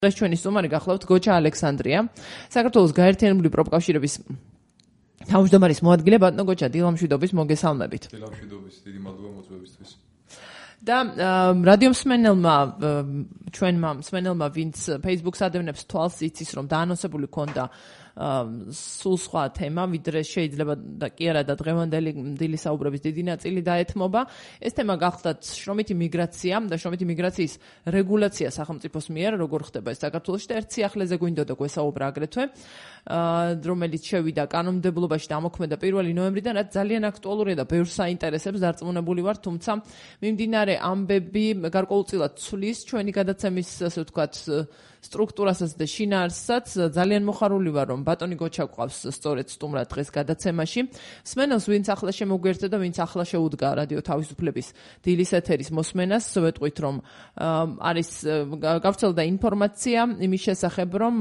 დღეს ჩვენი სტუმარი გახლავთ გოჩა ალექსანდრია, საქართველოს გაერთიანებული პროფკავშირების თავმჯდომარის მოადგილე. ბატონო გოჩა, დილამშვიდობის, მოგესალმებით. დილამშვიდობის, დიდი მადლობა მოწვევისთვის. და რადიო მსმენელმა, ჩვენმა მსმენელმა, ვინც Facebook-ს ადევნებს თვალს, იცის, რომ დაანონსებული ქონდა სულ სხვა თემა, ვიდრე შეიძლება და კი არა და დღევანდელი დილის საუბრების დიდი ნაწილი დაეთმობა. ეს თემა გახლავთ შრომითი მიგრაცია და შრომითი მიგრაციის რეგულაცია სახელმწიფოს მიერ, როგორ ხდება ეს საქართველოში და ერთ სიახლეზე გვინდოდა გვესაუბრა აგრეთვე, რომელიც შევიდა კანონმდებლობაში და ამოქმედა 1 ნოემბრიდან, რაც ძალიან აქტუალურია და ბევრს საინტერესებს, დარწმუნებული ვარ, თუმცა მიმდინარე ამბები გარკვეულწილად ცვლის ჩვენი გადაცემის, ასე ვთქვათ, სტრუქტურასაც და შინაარსსაც. ძალიან მოხარული ვარ, რომ ბატონი გოჩა გვყავს სწორედ სტუმრად დღეს გადაცემაში. მსმენელს, ვინც ახლა შემოგვიერთდა და ვინც ახლა შეუდგა რადიო თავისუფლების დილის ეთერის მოსმენას, ვეტყვით, რომ არის გავრცელდა ინფორმაცია იმის შესახებ, რომ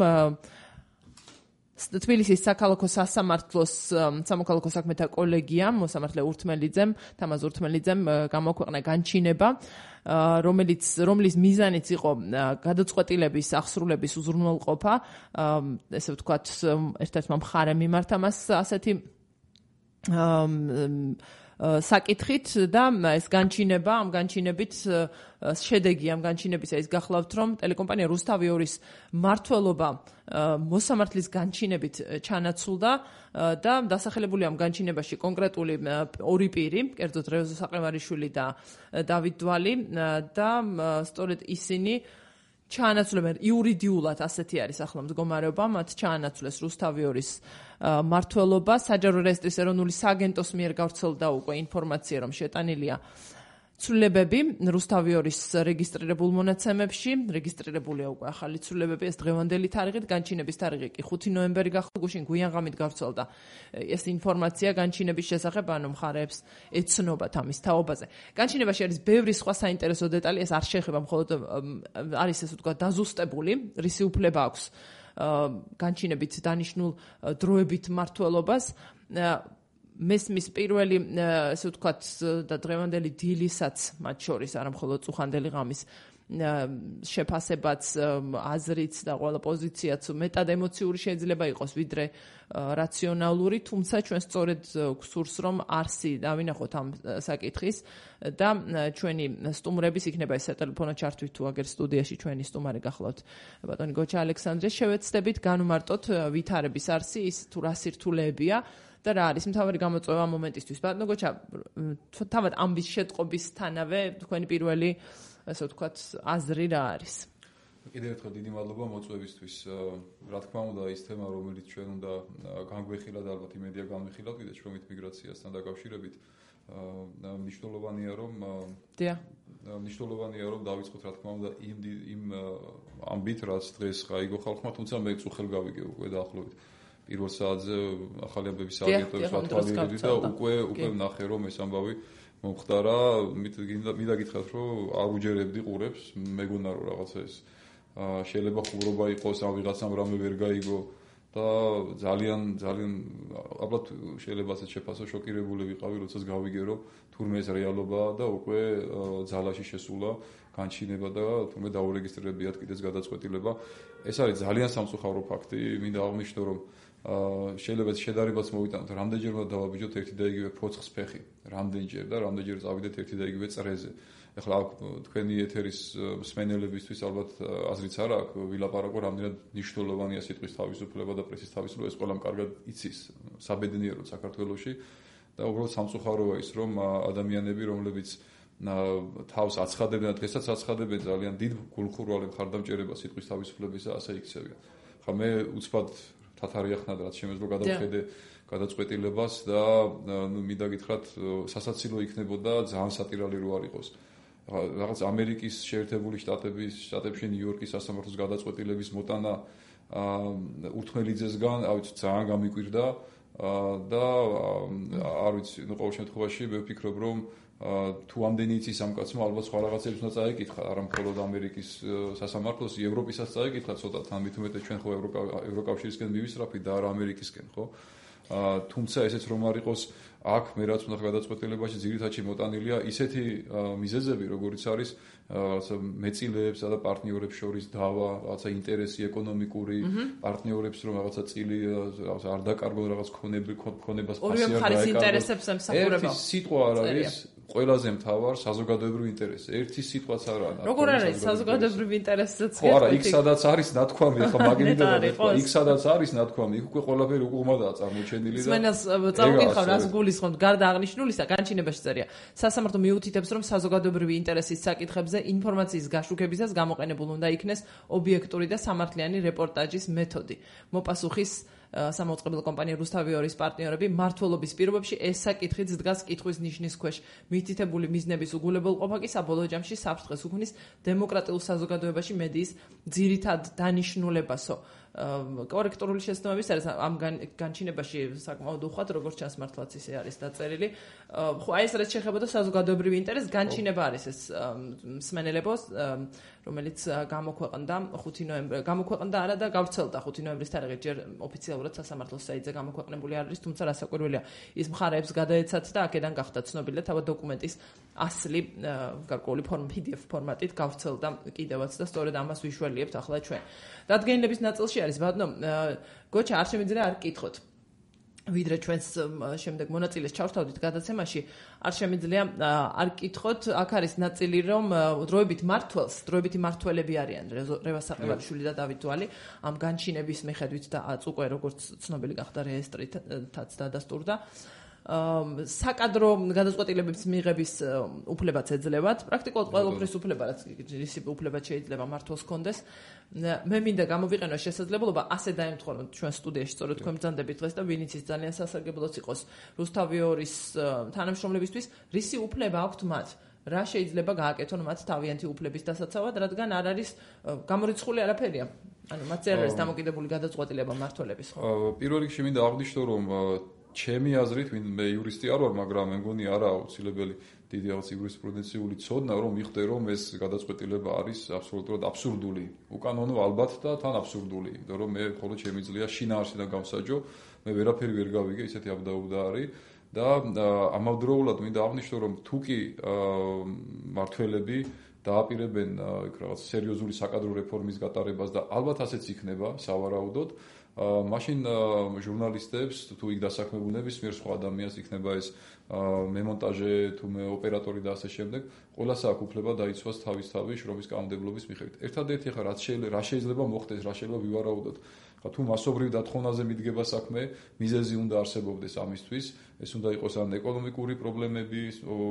თბილისის საქალაქო სასამართლოს სამოქალაქო საქმეთა კოლეგიამ, მოსამართლე ურთმელიძემ, თამაზ ურთმელიძემ გამოქვეყნა განჩინება, რომლის მიზანიც იყო გადაწყვეტილების აღსრულების უზრუნველყოფა, ესე ვთქვათ, ერთ-ერთმა მხარემ მიმართა მას ასეთი საკითხით და ეს განჩინება, ამ განჩინებით შედეგი ამ განჩინებისა ის გახლავთ, რომ ტელეკომპანია რუსთავი-2-ის მმართველობა მოსამართლის განჩინებით ჩანაცვლდა და დასახელებული ამ განჩინებაში კონკრეტული ორი პირი, კერძოდ რევაზ საყევარიშვილი და დავით დვალი და სწორედ ისინი ჩაანაცვლებენ იურიდიულად, ასეთი არის ახლა მდგომარეობა, მათ ჩაანაცვლეს რუსთავი-2-ის მმართველობა, საჯარო რეესტრის ეროვნული სააგენტოს მიერ გავრცელდა უკვე ინფორმაცია, რომ შეტანილია ცვლილებები რუსთავი-2-ის რეგისტრირებულ მონაცემებში, რეგისტრირებულია უკვე ახალი ცვლილებები, ეს დღევანდელი თარიღით, განჩინების თარიღი კი 5 ნოემბერი გახდა, გუშინ გვიან ღამით გავრცელდა ეს ინფორმაცია განჩინების შესახებ, ანუ მხარეებს ეცნობათ ამის თაობაზე. განჩინებაში არის ბევრი სხვა საინტერესო დეტალი, ეს არ შეეხება მხოლოდ არის ესე ვთქვათ დაზუსტებული, რისი უფლება აქვს განჩინებით დანიშნულ დროებით მმართველობას. მესმის პირველი, ესე ვთქვათ, და დღევანდელი დილისაც მათ შორის, არა მხოლოდ წუხანდელი ღამის შეფასებაც, აზრიც და ყველა პოზიციაც მეტად ემოციური შეიძლება იყოს, ვიდრე რაციონალური, თუმცა ჩვენ სწორედ გვსურს, რომ არსი დავინახოთ ამ საკითხის და ჩვენი სტუმრების იქნება ეს სატელეფონო ჩართვით თუ აგერ სტუდიაში ჩვენი სტუმარი გახლავთ ბატონი გოჩა ალექსანდრია, შევეცდებით განვმარტოთ ვითარების არსი, ის თუ რა სირთულეებია და რა არის მთავარი გამოწვევა მომენტისთვის. ბატონო გოჩა, თავად ამბის შეტყობისთანავე თქვენი პირველი, ასე ვთქვათ, აზრი რა არის? კიდევ ერთხელ დიდი მადლობა მოწვევისთვის. რა თქმა უნდა, ის თემა, რომელიც ჩვენ უნდა განგვეხილოთ, ალბათ იმედია განვიხილავთ, კიდე შრომით მიგრაციასთან დაკავშირებით, მნიშვნელოვანია, რომ დავიწყოთ, რა თქმა უნდა, იმ ამბით, რაც დღეს გაიგო ხალხმა, თუმცა მე წუხელ გავიგე უკვე დაახლოებით 1 საათზე ახალი ამბების სააგენტოების ვათვალიერდი და უკვე ვნახე, რომ ეს ამბავი მომხდარა. მინდა გითხრათ, რომ არ უჯერებდი ყურებს, მეგონა რომ რაღაცა ეს შეიძლება ხუმრობა იყოს, ან ვიღაცამ რამე ვერ გაიგო და ძალიან ალბათ შეიძლება ასეთ შეფასო შოკირებული ვიყავი, როდესაც გავიგე, რომ თურმე ეს რეალობაა და უკვე ძალაში შესულა განჩინება და თურმე დაურეგისტრირებიათ კიდეც გადაწყვეტილება. ეს არის ძალიან სამწუხარო ფაქტი. მინდა აღვნიშნო, რომ შეიძლება შედარებაც მოვიტანოთ, რამდენჯერმე დავაბიჯოთ ერთი და იგივე ფოცხს ფეხი, რამდენჯერ და რამდენჯერ წავიდეთ ერთი და იგივე წრეზე. ეხლა თქვენი ეთერის მსმენელებისთვის ალბათ აზრიც არ აქვს, ვილაპარაკო, რამდენად მნიშვნელოვანია სიტყვის თავისუფლება და პრესის თავისუფლება, ეს ყველამ კარგად იცის საბედნიეროდ საქართველოში და უბრალოდ სამწუხაროა ის, რომ ადამიანები, რომლებიც თავს აცხადებენ და დღესაც აცხადებენ ძალიან დიდ გულხურვალ მხარდამჭერებას სიტყვის თავისუფლებისა, ასე იქცევიან. ხა მე უცბად თათარიახნად რაც შემეძლო გადავხედე გადაწყვეტილებას და მინდა გითხრათ, სასაცილო იქნებოდა ძალიან სატირალი რო არ იყოს. რაღაც ამერიკის შეერთებული შტატებში ნიუ-იორკის სასამართლოს გადაწყვეტილების მოტანა ურთმელიძესგან, ძალიან გამიკვირდა და არ ვიცი, ყოველ შემთხვევაში მე ვფიქრობ, რომ თუ ამდენი იცის ამ კაცმა, ალბათ სხვა რაღაცებს უნდა წაეკითხა, არა მხოლოდ ამერიკის სასამართლოს, ევროპისაც წაეკითხა ცოტა, თან მით უმეტეს ჩვენ ხო ევროკავშირისკენ მივისწრაფით და არა ამერიკისკენ, ხო? თუმცა ესეც რომ არ იყოს აქ მე რაც უნდა გადაწყვეტილებაში ძირითადად მოტანილია ისეთი მიზეზები, როგორიც არის რაღაცა მეწილეებსა და პარტნიორებს შორის დავა, რაღაცა ინტერესი ეკონომიკური პარტნიორებს რომ რაღაცა წილი რაღაცა არ დაკარგონ რაღაც ქონებას ორივე მხარის ინტერესებს ემსახურება. ერთი სიტყვა არ არის ყველაზე მთავარ საზოგადოებრივ ინტერესს. ერთი სიტყვაც არ არის. როგორ არის საზოგადოებრივ ინტერესსაც? ხო, არა, იქ სადაც არის ნათქვამი, ხო, მაგინდა იქ სადაც არის ნათქვამი, იქ უკვე ყველაფერი უყურმადაა წარმოჩენილი და სმენელს წავიკითხავ, რას გულისხმობთ გარდა აღნიშნულისა, განჩინებაში წერია. სასამართლო მიუთითებს, რომ საზოგადოებრივი ინტერესის საკითხებზე ინფორმაციის გაშუქებისას გამოყენებულ უნდა იქნეს ობიექტური და სამართლიანი რეპორტაჟის მეთოდი. მოპასუხის სამაუწყებლო კომპანია რუსთავი 2-ის პარტნიორები მმართველობის პირობებში ეს საკითხიც დგას კითხვის ნიშნის ქვეშ. მითითებული მიზნების უგულებელყოფა კი საბოლოო ჯამში საფრთხეს უქმნის დემოკრატიულ საზოგადოებაში მედიის ძირითად დანიშნულებასო. კორექტორული შეცდომების არის ამ განჩინებაში საკმაოდ უხვად, როგორც ჩანს მართლაც ისე არის დაწერილი. ხო, აი ეს რაც შეეხებოდა საზოგადოებრივ ინტერესს, განჩინება არის ეს მსმენელებოს, რომელიც გამოქვეყნდა 5 ნოემბერს, გამოქვეყნდა არა და გავრცელდა 5 ნოემბრის თარიღით, ჯერ ოფიციალურად სასამართლოს საიტზე გამოქვეყნებული არ არის, თუმცა რასაკვირველია, ის მხარეებს გადაეცათ და აქედან გახდა ცნობილი და თავად დოკუმენტის ასლი გარკვეული PDF ფორმატით გავრცელდა კიდევაც და სწორედ ამას ვიშველიებთ ახლა ჩვენ. დადგენილების ნაწილში არის ბატონო, გოჩა არ შემიძლია არ კითხოთ. ვიდრე ჩვენს შემდეგ მონაწილეს ჩავშთავდით გადაცემაში, არ შემიძლია არ კითხოთ, აქ არის ნაწილი, რომ დროებითი მმართველები არიან რევას საყეველიშვილი და დავით დვალი, ამ განჩინების მიხედვით და უკვე როგორც ცნობილი გახდა რეესტრითაც დადასტურდა. საკადრო გადაწყვეტილებების მიღების უფლებაც ეძლებათ. პრაქტიკულად ყველაფრის უფლება, რაც ისი უფლება შეიძლება მმართველს ჰქონდეს. მე მინდა გამოვიყენო შესაძლებლობა ასე დაემთხვა, რომ ჩვენ სტუდიაში სწორედ თქვენ ბრძანდებით დღეს და ვინც ის ძალიან სასარგებლოც იყოს რუსთავი 2-ის თანამშრომლებისთვის, რისი უფლება აქვთ მათ? რა შეიძლება გააკეთონ მათ თავიანთი უფლების დასაცავად, რადგან არ არის გამორიცხული არაფერია. ანუ მათ არ არის დამოკიდებული გადაწყვეტილება მმართველების. პირველ რიგში მინდა აღნიშნო, რომ ჩემი აზრით, მე იურისტი არ ვარ, მაგრამ მე მგონი არაა აუცილებელი დიდი რაღაც იურისპრუდენციული ცოდნა, რომ მიხდე, რომ ეს გადაწყვეტილება არის აბსოლუტურად აბსურდული. უკანონო ალბათ და თან აბსურდული, იმიტომ რომ მე მხოლოდ შემიძლია შინაარსიდან გამსაჯო, მე ვერაფერი ვერ გავიგე, ისეთი აბდაუბდა არის და ამავდროულად მინდა აღნიშნო, რომ თუ კი მმართველები დააპირებენ იქ რაღაც სერიოზული საკადრო რეფორმის გატარებას და ალბათ ასეც იქნება სავარაუდოდ, მაშინ ჟურნალისტებს თუ იქ დასაქმებულ ნებისმიერ სხვა ადამიანს იქნება ეს მემონტაჟე თუ ოპერატორი და ასე შემდეგ, ყველას აქვს უფლება დაიცვას თავის შრომის კანონმდებლობის მიხედვით. ერთადერთი ხა რა შეიძლება მოხდეს, რა შეიძლება ვივარაუდოთ. თუ მასობრივ დათხოვნაზე მიდგება საქმე, მიზეზი უნდა არსებობდეს ამისთვის, ეს უნდა იყოს ან ეკონომიკური პრობლემები,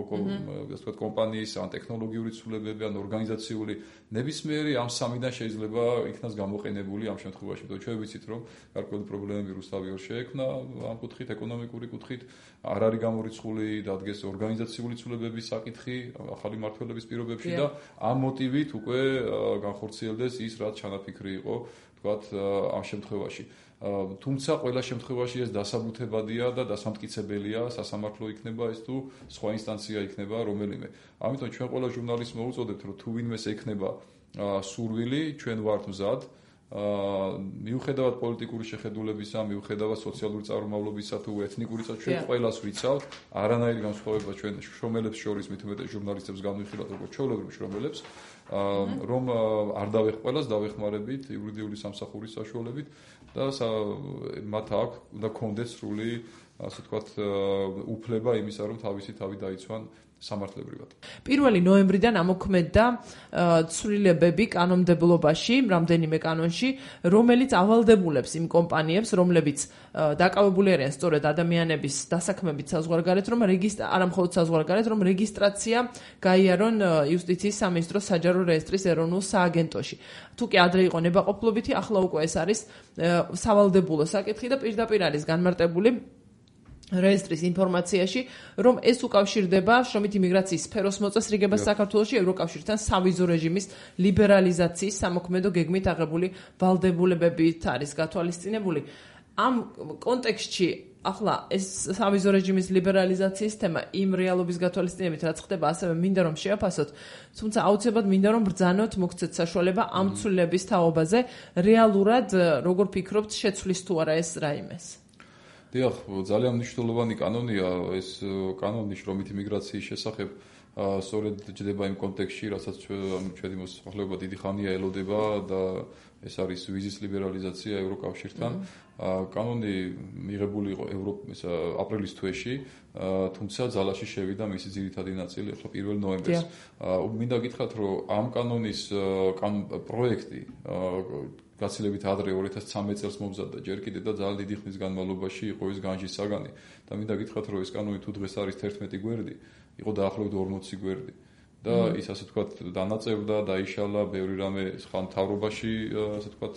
ასე ვთქვათ, კომპანიის, ან ტექნოლოგიური ცვლილებები, ან ორგანიზაციული, ნებისმიერი ამ სამიდან შეიძლება იქნას გამოყენებული ამ შემთხვევაში. ჩვენ ვიცით, რომ გარკვეული პრობლემები რუსთავი 2 შეექმნა ამ კუთხით, ეკონომიკური კუთხით, არ არის გამორიცხული, დადგეს ორგანიზაციული ცვლილებების საკითხი ახალი მმართველობის პირობებში და ამ მოტივით უკვე განხორციელდეს ის, რაც ჩანაფიქრი იყო ვთქვათ ამ შემთხვევაში. თუმცა ყველა შემთხვევაში ეს დასაბუთებადია და დასამტკიცებელია, სასამართლო იქნება ეს თუ სხვა ინსტანცია იქნება რომელიმე. ამიტომ ჩვენ ყველა ჟურნალისტს მოუწოდებთ, რომ თუ ვინმეს ექნება სურვილი, ჩვენ ვართ მზად, მიუხედავად პოლიტიკური შეხედულებისა, მიუხედავად სოციალური წარმომავლობისა თუ ეთნიკური წარსულისა, ჩვენ ყველას ვიცავთ, არანაირი განსხვავება ჩვენ შრომელებს შორის, მით უმეტეს ჟურნალისტებს განვიხილავთ როგორც ჩვეულებრივ შრომელებს. რომ არ დავეხ ყველას დავეხმარებით იურიდიული სამსახურის საშუალებით და მათ აქვს უნდა კონდეს სრული ასე ვთქვათ უფლება იმისა რომ თავისი თავი დაიცვან სამართლებრივად. 1 ნოემბრიდან ამოქმედდა ცვლილებები კანონმდებლობაში, რამდენიმე კანონში, რომელიც ავალდებულებს იმ კომპანიებს, რომლებიც დაკავებული არიან სწორედ ადამიანების დასაქმებით საზღვარგარეთ, რომ არა მხოლოდ საზღვარგარეთ, რომ რეგისტრაცია გაიარონ იუსტიციის სამინისტროს საჯარო რეესტრის ეროვნულ სააგენტოში. თუ კი ადრე იყო ნებაყოფლობითი, ახლა უკვე ეს არის სავალდებულო საკითხი და პირდაპირ არის განმარტებული რეესტრის ინფორმაციაში, რომ ეს უკავშირდება შრომით იმიგრაციის სფეროს მოწესრიგებას საქართველოში ევროკავშირთან სავიზო რეჟიმის ლიბერალიზაციის სამოქმედო გეგმით აღებული ვალდებულებებით არის გათვალისწინებული. ამ კონტექსტში ახლა ეს სავიზო რეჟიმის ლიბერალიზაციის თემა იმ რეალობის გათვალისწინებით რაც ხდება, ასევე მინდა რომ შეაფასოთ, თუმცა აუცილებლად მინდა რომ ბრძანოთ, მოგცეთ საშუალება ამ ცვლილების თაობაზე, რეალურად როგორ ფიქრობთ, შეცვლის თუ არა ეს რაიმეს? დიახ, ძალიან მნიშვნელოვანი კანონია ეს კანონი შრომით იმიგრაციის შესახებ. სწორედ ჯდება იმ კონტექსტში, რასაც ჩვენი მოსახლეობა დიდი ხანია ელოდება და ეს არის ვიზის ლიბერალიზაცია ევროკავშირთან. კანონი მიღებული იყო აპრილის თვეში, თუმცა ძალაში შევიდა მისი ძირითადი ნაწილი ახლა 1 ნოემბერს. მინდა გითხრათ, რომ ამ კანონის პროექტი გაცილებით ადრე 2013 წელს მომზადდა ჯერ კიდევ და ძალიან დიდი ხნის განმავლობაში იყო ის განჯის საგანი და მინდა გითხრათ, რომ ეს კანონი თუ დღეს არის 11 გვერდი, იყო დაახლოებით 40 გვერდი. და ის ასე თქვათ დანაწევდა, დაიშალა ბევრი რამე სხვა მთავრობაში, ასე თქვათ,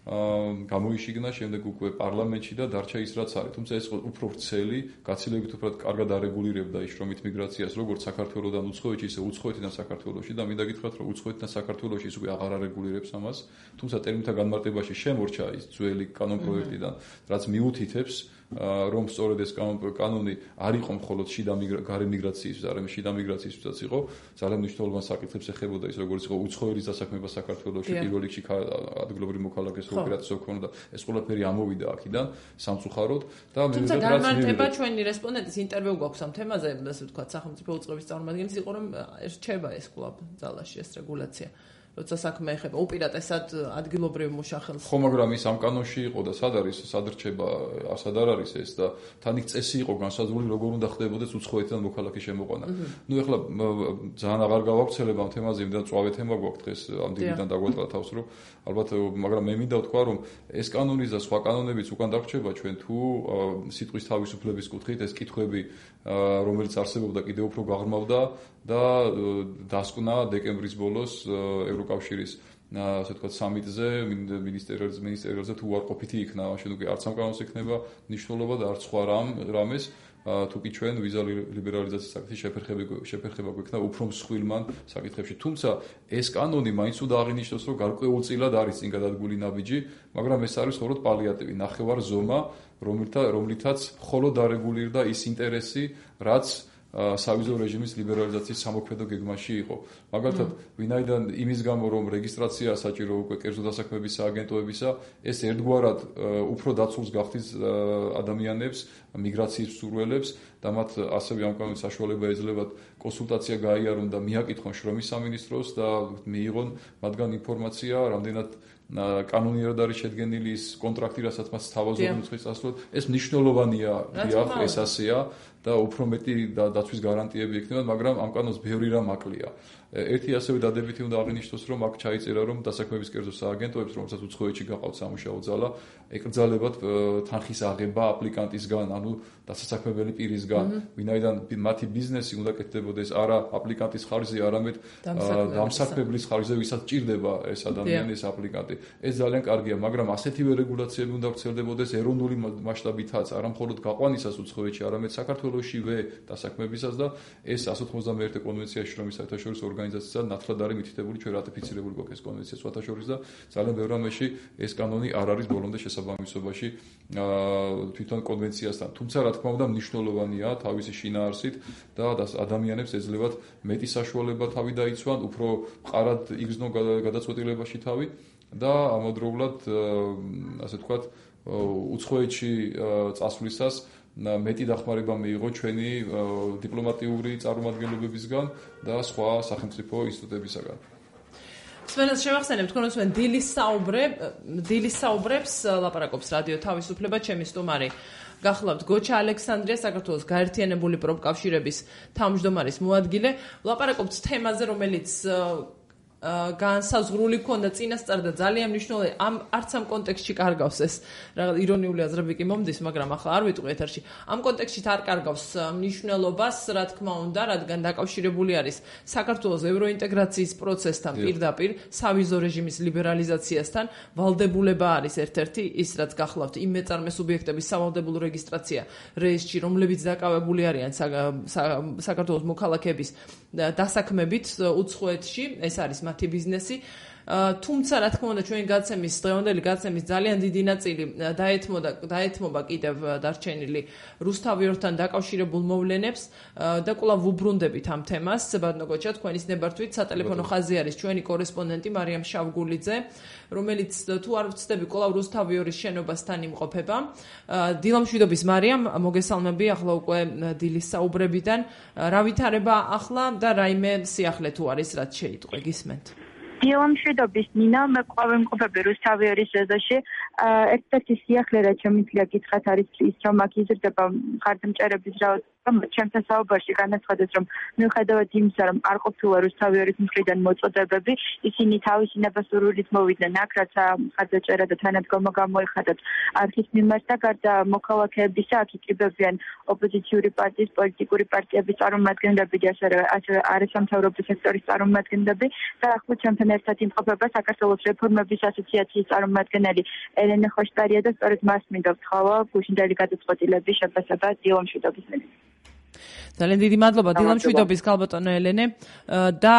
გამოიშიგნა, შემდეგ უკვე პარლამენტში და დარჩა ის რაც არის. თუმცა ეს უფრო ვრცელი, გაცილებით უფრო კარგად არეგულირებდა ის შრომით მიგრაციას, როგორც საქართველოსთან უცხოეთში, ისე უცხოეთიდან საქართველოში და მინდა გითხრათ, რომ უცხოეთიდან საქართველოში ის უკვე აღარ არეგულირებს ამას. თუმცა ტერმინთა განმარტებაში შემორჩა ის ძველი კანონპროექტიდან, რაც მიუთითებს რომ სწორედ ეს კანონი არ იყო მხოლოდ გარე მიგრაციის, არამედ შიდა მიგრაციისთვისაც იყო, ძალიან მნიშვნელოვან საკითხებს ეხებოდა ის, როგორც იყო უცხოელის დასაქმება საქართველოში, პირველ რიგში ადგილობრივი მოქალაქეს ოპერაციო ქონდა, ეს ყველაფერი ამოვიდა აქედან სამწუხაროდ და თუმცა განმარტება ჩვენი რესპონდენტის ინტერვიუ გვაქვს ამ თემაზე, ასე ვთქვათ, სახელმწიფო უწყების წარმომადგენლის იყო, რომ რჩება ეს კლუბ ძალაში ეს რეგულაცია. როცა საქმე ეხება უპირატესად ადგილობრივ მუშახელს. ხო, მაგრამ ის ამ კანონში იყო და სად არის, სად რჩება, სად არ არის ეს და თან იქ წესი იყო განსაზღვრული, როგორ უნდა ხდებოდეს უცხოეთიდან მოქალაქის შემოყვანა. ნუ ეხლა ძალიან აღარ გავავრცელებ ამ თემაზე, იმდან წვავე თემა გვაქვს დღეს ამ დილიდან დაგვეტყვა თავს, რომ ალბათ, მაგრამ მე მინდა ვთქვა, რომ ეს კანონის და სხვა კანონებიც უკან დაგრჩება ჩვენ თუ სიტყვის თავისუფლების კუთხით ეს კითხვები, რომელიც არსებობდა, კიდევ უფრო გაღრმავდა და დასკვნა დეკემბრის ბოლოს ევროკავშირის ასე ვთქვათ სამიტზე მინისტერიალზე თუ უარყოფითი იქნა, მაშინ უკვე არც ამ კანონს იქნება მნიშვნელობა და არც სხვა რამეს თუკი ჩვენ ვიზა ლიბერალიზაციის საკითხის შეფერხება გვექნა უფრო მსხვილმან საკითხებში. თუმცა ეს კანონი მაინც უნდა აღინიშნოს, რომ გარკვეულწილად არის წინ გადადგული ნაბიჯი, მაგრამ ეს არის მხოლოდ პალიატივი, ნახევარ ზომა, რომლითაც მხოლოდ არეგულირდა ის ინტერესი, რაც სავიზო რეჟიმის ლიბერალიზაციის სამოქმედო გეგმაში იყო. მაგალითად, ვინაიდან იმის გამო, რომ რეგისტრაცია საჭირო უკვე კერძო დასაქმების სააგენტოებისა, ეს ერთგვარად უფრო დაცულს გახდის ადამიანებს, მიგრაციის მსურველებს და მათ ასევე ამ კანონის საშუალება ეძლებათ კონსულტაცია გაიარონ და მიაკითხონ შრომის სამინისტროს და მიიღონ მათგან ინფორმაცია, რამდენად კანონიერად არის შედგენილი ის კონტრაქტი, რასაც მას თავაზობენ უცხოეთის წასვლად. ეს მნიშვნელოვანია, დიახ, ეს ასეა და უფრო მეტი დაცვის გარანტიები ექნება, მაგრამ ამ კანონს ბევრი რამ აკლია. ერთი ასევე დადებითი უნდა აღინიშნოს, რომ აქ ჩაიწერა, რომ დასაქმების კერძო სააგენტოებს, რომელსაც უცხოეთში გაყავთ სამუშაო ძალა, ეკრძალებათ თანხის აღება აპლიკანტისგან, ანუ დასასაქმებელი პირისგან, ვინაიდან მათი ბიზნესი უნდა კეთდებოდეს არა აპლიკანტის ხარჯზე, არამედ დამსაქმებლის ხარჯზე, ვისაც ჭირდება ეს ადამიანი, ეს აპლიკანტი. ეს ძალიან კარგია, მაგრამ ასეთივე რეგულაციები უნდა ვრცელდებოდეს ეროვნული მასშტაბითაც, არა მხოლოდ გაყვანისას უცხოეთში, არამედ საქართველოშივე დასაქმებისას და ეს 191 კონვენციაში შრომის საერთაშორისო ორგანიზაციასთან ნათლად არის მითითებული, ჩვენ რატიფიცირებული გვაქვს ეს კონვენცია სხვათა შორის და ძალიან ბევრ რამეში ეს კანონი არ არის ბოლომდე შესაბამისობაში თვითონ კონვენციასთან. თუმცა რა თქმა უნდა მნიშვნელოვანია თავისი შინაარსით და ადამიანებს ეძლებათ მეტი საშუალება თავი დაიცვან, უფრო მყარად იგრძნო გადაწყვეტილებაში თავი და ამავდროულად ასე ვთქვათ უცხოეთში წასვლისას მეტი დახმარება მიიღო ჩვენი დიპლომატიური წარმომადგენლობებისგან და სხვა სახელმწიფო ინსტიტუტებისგან. სვენას შევახსენებ, თქვენ უსმენ დილის საუბრებს ლაპარაკობს რადიო თავისუფლება, ჩემი სტუმარი გახლავთ გოჩა ალექსანდრია, საქართველოს გაერთიანებული პროფკავშირების თავმჯდომარის მოადგილე. ლაპარაკობთ თემაზე, რომელიც განსაზღვრული ქონდა წინასწარ და ძალიან მნიშვნელოვანი არც ამ კონტექსტში კარგავს ეს რაღაც ირონიული აზრები კი მომდის, მაგრამ ახლა არ ვიტყვი ეთერში. ამ კონტექსტში არ კარგავს მნიშვნელობას, რა თქმა უნდა, რადგან დაკავშირებული არის საქართველოს ევროინტეგრაციის პროცესთან პირდაპირ, სავიზო რეჟიმის ლიბერალიზაციასთან, ვალდებულება არის ერთ-ერთი ის, რაც გახლავთ იმ მეწარმე სუბიექტების სავალდებულო რეგისტრაცია რეესტრში, რომლებიც დაკავებული არიან საქართველოს მოქალაქეების დასაქმებით უცხოეთში, ეს არის მათი ბიზნესი. თუმცა რა თქმა უნდა ჩვენი გაცემის დღევანდელი გაცემის ძალიან დიდი ნაწილი დაეთმობა კიდევ დარჩენილი რუსთავიორთან დაკავშირებულ მოვლენებს და კვლავ ვუბრუნდებით ამ თემას. ბატონო გოჩა, თქვენის ნებართვით სატელეფონო ხაზი არის ჩვენი კორესპონდენტი მარიამ შავგულიძე, რომელიც თუ არ ვცდები კვლავ რუსთავიორის შენობასთან იმყოფება. დილამშვიდობის მარიამ, მოგესალმები ახლა უკვე დილის საუბრებიდან. რა ვითარება ახლა და რაიმე სიახლე თუ არის რაც შეიტყვე, გისმენთ. დილამშვიდობის ნინა, მე კვლავ ვიმყოფები რუსთავიორის ეზოში. ერთ-ერთი სიახლე რაც შემიძლია გითხრათ არის ის, რომ აქ იზრდება მხარდამჭერების რაოდენობა. ჩემთან საუბარში განაცხადეს, რომ მიუხედავად იმისა, რომ არ ყოფილა რუსთავიორის მხრიდან მოწოდებები, ისინი თავისი ნებასურვილით მოვიდნენ აქ, რაც მხარდაჭერა და თანადგომა გამოიხადათ არქის მიმართ და გარდა მოქალაქეებისა, აქ იკრიბებიან ოპოზიციური პარტიის, პოლიტიკური პარტიების წარმომადგენლები და ასევე არასამთავრობო სექტორის წარმომადგენლები და ახლა ჩემთან ერთად იმყოფება საქართველოს რეფორმების ასოციაციის წარმომადგენელი ელენე ხოშტარია და სწორედ მას მინდა ვთხოვო გუშინდელი გადაწყვეტილების შეფასება დილამშვიდობის მერე. ძალიან დიდი მადლობა დილამშვიდობის ქალბატონო ელენე და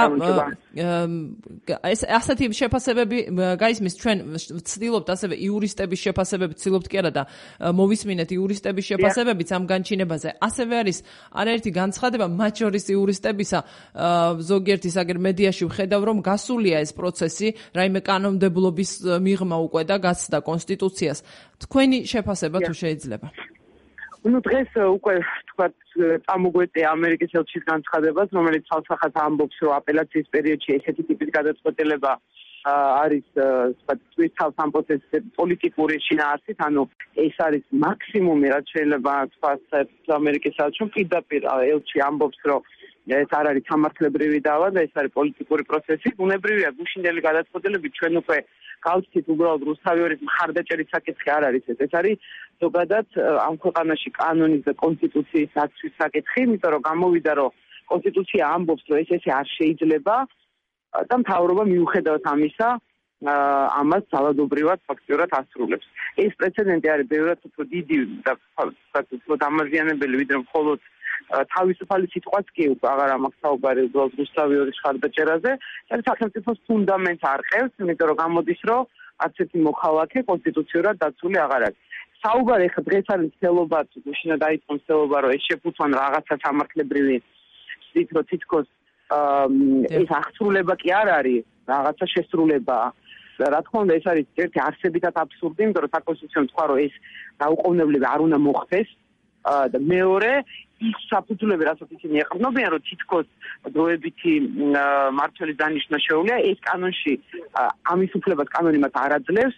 ეს ასეთი შეფასებები გაისმის ჩვენ ვცდილობთ ასევე იურისტების შეფასებები ვცდილობთ კი არა და მოვისმინეთ იურისტების შეფასებებიც ამ განჩინებაზე ასევე არის არაერთი განცხადება მათ შორის იურისტებისა ზოგიერთი აგერ მედიაში ვხედავ რომ გასულია ეს პროცესი რაიმე კანონმდებლობის მიღმა უკვე და გაცდა კონსტიტუციას თქვენი შეფასება თუ შეიძლება ну დღეს უკვე თქვათ წამოგვეწია ამერიკის ელჩის განცხადებას რომელიც თავსახად ამბობს რომ აპელაციის პერიოდში ესეთი ტიპის გადაწყვეტილება არის თქვათ თვითონ ამ პროცესის პოლიტიკური შინაარსით ანუ ეს არის მაქსიმუმი რაც შეიძლება თქვათ ამერიკის ელჩი პირდაპირ ელჩი ამბობს რომ ეს არ არის სამართლებრივი დავა და ეს არის პოლიტიკური პროცესი უნებრივია გუშინდელი გადაწყვეტილებით ჩვენ უკვე გავცით უბრალოდ რუსთავიორის მხარდაჭერის საკითხი არ არის ეს არის ზოგადად ამ ქვეყანაში კანონის და კონსტიტუციის დაცვის საკითხი იმიტომ რომ გამოვიდა რომ კონსტიტუცია ამბობს რომ ესე არ შეიძლება და მთავრობა მიუხედავად ამისა ამას ძალადობრივად ფაქტიურად ასრულებს ეს პრეცედენტი არის ბევრად უფრო დიდი და უფრო დამაზიანებელი ვიდრე მხოლოდ თავისუფალი სიტყვაც კი უკვე აღარ ამაქვს საუბარი უბრალოდ რუსთავიორის მხარდაჭერაზე და სახელმწიფოს ფუნდამენტს არყევს იმიტომ რომ გამოდის რომ არც ერთი მოქალაქე კონსტიტუციურად დაცული აღარ არის საუბარი ხა დღეს არის მცდელობა გუშინა დაიწყო მცდელობა რომ ეს შეფუთვან რაღაცა სამართლებრივი თვითონ თითქოს ეს აღსრულება კი არ არის რაღაცა შესრულებაა რა თქმა უნდა ეს არის ერთი არსებითად აბსურდი იმიტომ რომ საკონსტიტუციო თქვა რომ ეს დაუყოვნებლივ არ უნდა მოხდეს და მეორე ის საფუძვლები რასაც ისინი ეყრდნობიან რომ თითქოს დროებითი მმართველის დანიშვნა შეუძლია ეს კანონში ამის უფლებას კანონი მათ არ აძლევს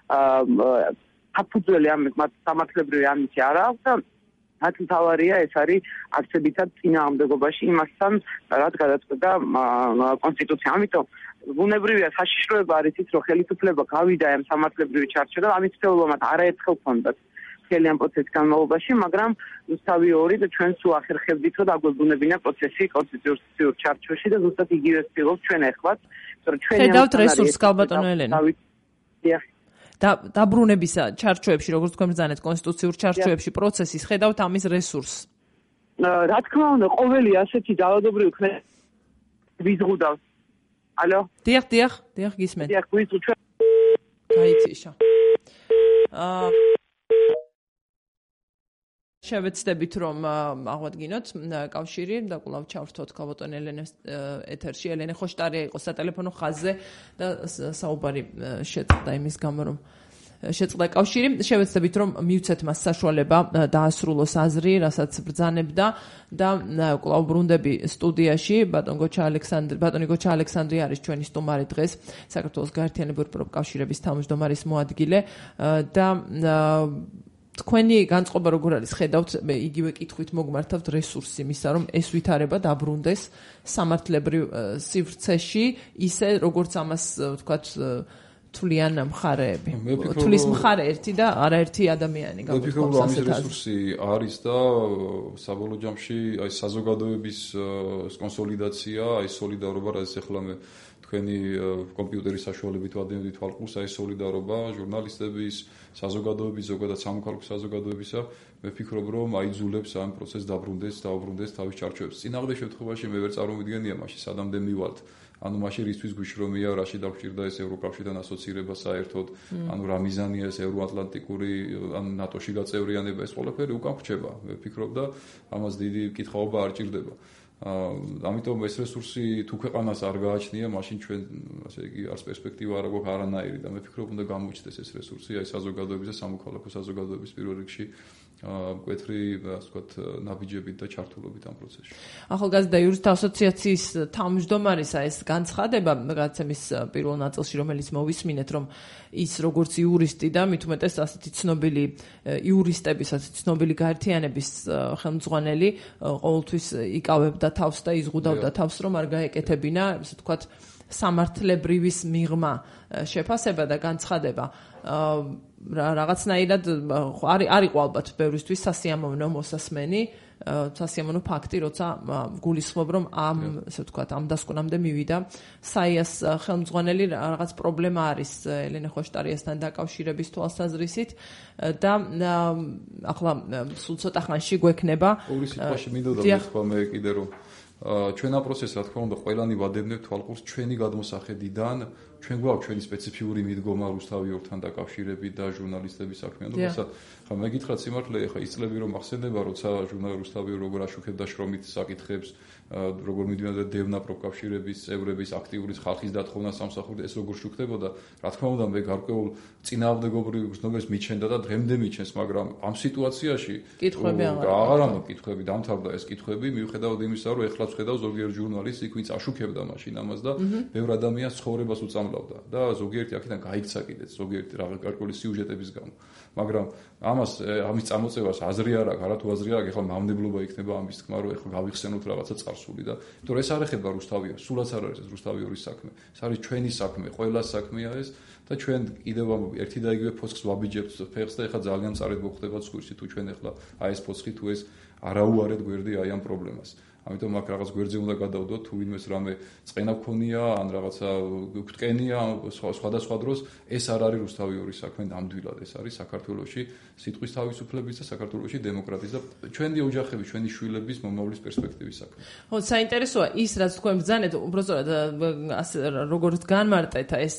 საფუძველი ამის მათ სამართლებრივი ამისი არ აქვს და მათ მთავარია ეს არის არსებითად წინააღმდეგობაში იმასთან რაც გადაწყვეტა კონსტიტუცია ამიტომ ბუნებრივია საშიშროება არის ის რომ ხელისუფლება გავიდა ამ სამართლებრივი ჩარჩო და ამის ცდელობა მათ არაერთხელ ჰქონდათ მთელი ამ პროცესის განმავლობაში, მაგრამ რუსთავი 2 და ჩვენ სულ ახერხებდით, რომ დაგვეუბნებინა პროცესი კონსტიტუციურ ჩარჩოში და ზუსტად იგივე ვცდილობთ ჩვენ ახლაც, რომ ჩვენი ხედავთ რესურს ქალბატონო ელენე. დაბრუნებისა ჩარჩოებში, როგორც თქვენ ბრძანეთ კონსტიტუციურ ჩარჩოებში პროცესის ხედავთ ამის რესურსს. რა თქმა უნდა, ყოველი ასეთი ძალადობრივი ვიზღუდავს. ალო? დიახ, გისმენთ. დიახ, ვიზღუდავ. გაიწიშა. შევეცდებით რომ აღვადგინოთ კავშირი და კვლავ ჩავრთოთ ქალბატონ ელენეს ეთერში ელენე ხოშტარია იყო სატელეფონო ხაზზე და საუბარი შეწყდა იმის გამო რომ შეწყდა კავშირი შევეცდებით რომ მივცეთ მას საშუალება დაასრულოს აზრი რასაც ბრძანებდა და კვლავ ბრუნდები სტუდიაში ბატონი გოჩა ალექსანდრი არის ჩვენი სტუმარი დღეს საქართველოს გაერთიანებული პროფკავშირების თავმჯდომარის მოადგილე და თქვენი განწყობა როგორ არის ხედავთ მე იგივე კითხვით მოგმართავთ რესურსი იმისა რომ ეს ვითარება დაბრუნდეს სამართლებრივ სივრცეში ისე როგორც ამას ვთქვათ თვლიან მხარეები თვლის მხარე ერთი და არაერთი ადამიანი გამოვიდა ამის რესურსი არის და საბოლოო ჯამში აი საზოგადოების კონსოლიდაცია აი სოლიდარობა რაც ახლა მე თქვენი კომპიუტერის საშუალებით ვადევნებთ თვალყურს აი სოლიდარობა ჟურნალისტების საზოგადოების ზოგადად სამოქალაქო საზოგადოებისა მე ვფიქრობ რომ აიძულებს ამ პროცესს დაბრუნდეს თავის ჩარჩოებს წინააღმდეგ შემთხვევაში მე ვერ წარმოვიდგენია მაშინ სადამდე მივალთ ანუ მაშინ რისთვის გვიშრომია, რაში დაგჭირდა ეს ევროკავშირთან ასოცირება საერთოდ, ანუ რა მიზანია ეს ევროატლანტიკური ან ნატოში გაწევრიანება, ეს ყველაფერი უკან ხრჩება. მე ვფიქრობ და ამას დიდი კითხვაობა არ ჭირდება. ამიტომ ეს რესურსი თუ ქვეყანას არ გააჩნია, მაშინ ჩვენ ასე იგი არც პერსპექტივა არ აქვს არანაირი და მე ვფიქრობ უნდა გამოიჩნდეს ეს რესურსი აი საზოგადოების და სამოქალაქო საზოგადოების პირველ რიგში მკვეთრი, ასე ვთქვათ, ნაბიჯებით და ჩართულობით ამ პროცესში. ახალგაზრდა იურისტთა ასოციაციის თავმჯდომარისა ეს განცხადება გადაცემის პირველ ნაწილში, რომელიც მოვისმინეთ, რომ ის როგორც იურისტი და მით უმეტეს ასეთი ცნობილი იურისტების, ასეთი ცნობილი გაერთიანების ხელმძღვანელი ყოველთვის იკავებდა თავს და იზღუდავდა თავს, რომ არ გაეკეთებინა, ასე ვთქვათ, სამართლებრივის მიღმა შეფასება და განცხადება. რაღაცნაირად არ იყო ალბათ ბევრისთვის სასიამოვნო მოსასმენი, სასიამოვნო ფაქტი, როცა გულისხმობ, რომ ამ, ასე ვთქვათ, ამ დასკვნამდე მივიდა საიას ხელმძღვანელი, რაღაც პრობლემა არის ელენე ხოშტარიასთან დაკავშირების თვალსაზრისით და ახლა სულ ცოტა ხანში გვექნება. ორი სიტყვაში მინდოდა მითქვა მე კიდე რომ ჩვენ ამ პროცესს, რა თქმა უნდა, ყველანი ვადებნებთ თვალყურს ჩვენი გადმოსახედიდან, ჩვენ გვაქვს ჩვენი სპეციფიური მიდგომა რუსთავიორთან დაკავშირებით და ჟურნალისტების საქმიანობასთან. ხა მე გითხრათ სიმართლე, ხა ის წლები რომ ახსენდება, როცა ჟურნალი რუსთავიო როგორ აშუქებდა შრომით საკითხებს, როგორ მიდიოდა დევნა პროკავშირების წევრების აქტიური ხალხის დათხოვნა სამსახურში, ეს როგორ შუქდებოდა, რა თქმა უნდა, მე გარკვეულ წინააღმდეგობრივ გრძნობებს მიჩენდა და დღემდე მიჩენს, მაგრამ ამ სიტუაციაში კითხვები აღარ ამო კითხვები დამთავრდა ეს კითხვები, მიუხედავად იმისა, რომ ეხლა ვხედავ ზოგიერთ ჟურნალისტს, იქ ვინც აშუქებდა მაშინ ამას და ბევრ ადამიანს ცხოვრებას უწამლავდა და ზოგიერთი აქედან გაიქცა კიდეც, ზოგიერთი რაღაც გარკვეული სიუჟეტების გამო. მაგრამ ამის წამოწევას აზრი არ აქვს, არათუ აზრი აქვს, ეხლა მავნებლობა იქნება ამის თქმა, რომ ეხლა გავიხსენოთ რაღაცა წარსული და იმიტომ ეს არ ეხება რუსთავიორს, სულაც არ არის ეს რუსთავიორის საქმე. ეს არის ჩვენი საქმე, ყველას საქმეა ეს და ჩვენ კიდევ ერთი და იგივე ფოცხს ვაბიჯებთ ფეხს და ეხლა ძალიან მწარედ მოხდება ცხვირში თუ ჩვენ ეხლა აი ეს ფოცხი თუ ეს არაუარეთ გვერდი აი ამ პრობლემას. ამიტომ აქ რაღაც გვერდზე უნდა გადავდოთ, თუ ვინმეს რამე წენა გქონია, ან რაღაცა გვტკენია სხვადასხვა დროს, ეს არ არის რუსთავიორის საქმე ნამდვილად, ეს არის საქართველოში სიტყვის თავისუფლების და საქართველოში დემოკრატიის და ჩვენი ოჯახების, ჩვენი შვილების მომავლის პერსპექტივის საქმე. ხო, საინტერესოა ის, რაც თქვენ ბრძანეთ, უბრალოდ როგორც განმარტეთ ეს,